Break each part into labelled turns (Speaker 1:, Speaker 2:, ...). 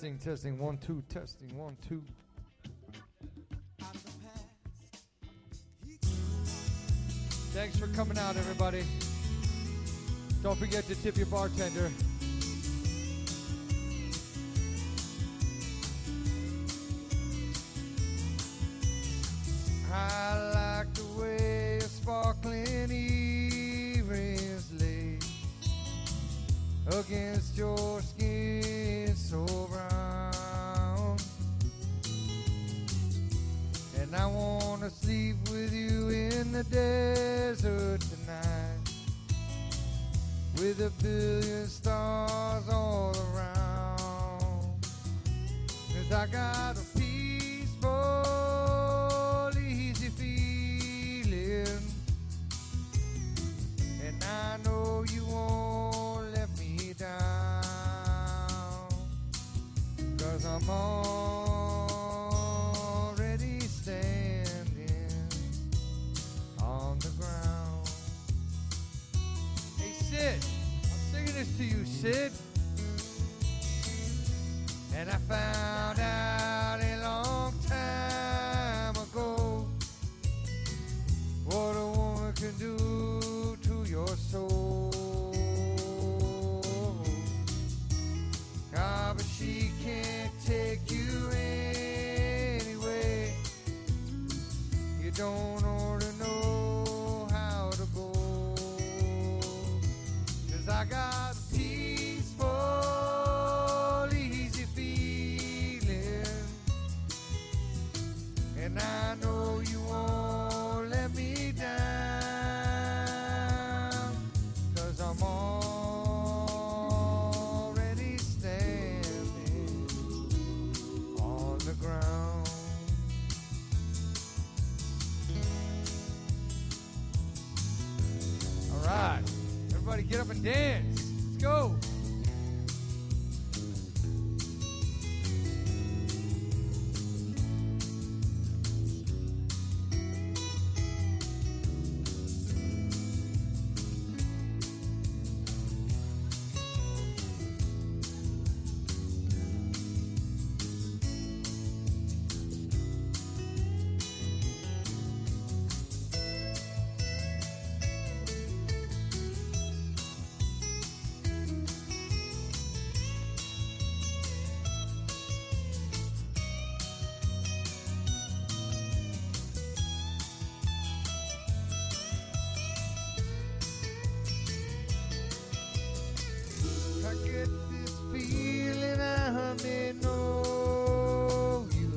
Speaker 1: Testing, testing, 1, 2, testing, 1, 2. Thanks for coming out, everybody. Don't forget to tip your bartender. I like the way your sparkling earrings lay against your skin so brown. And I wanna sleep with you in the desert tonight, with a billion stars all around. 'Cause I got a peaceful, easy feeling, and I know you won't let me down. 'Cause I'm already standing on the ground. Hey, Sid, I'm singing this to you, Sid. And I found out a long time ago what a woman can do to your soul. Ah, but she can't take you anyway. You don't ought to know how to go. 'Cause I got a peaceful, easy feeling, and I know you won't let me down. 'Cause I'm already standing on the ground. All right, everybody get up and dance. Let's go. I get this feeling I may know you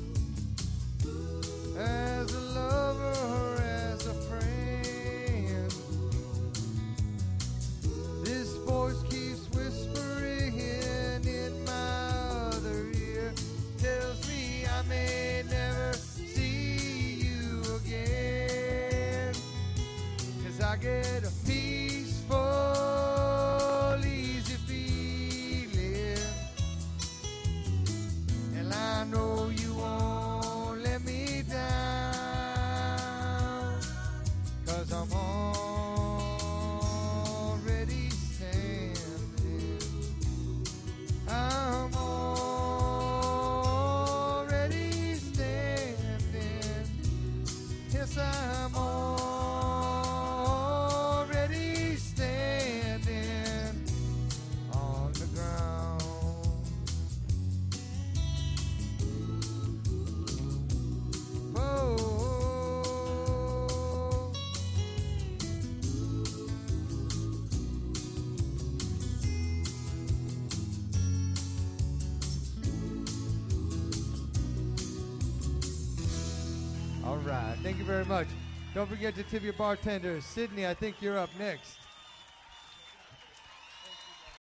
Speaker 1: as a lover or as a friend. This voice keeps whispering in my other ear, tells me I may never see you again. 'Cause I get a peaceful, easy feeling, and I know you won't let me down. 'Cause I'm already standing. I'm already standing. Yes, I'm already standing on the ground. Oh, all right. Thank you very much. Don't forget to tip your bartender. Sydney, I think you're up next.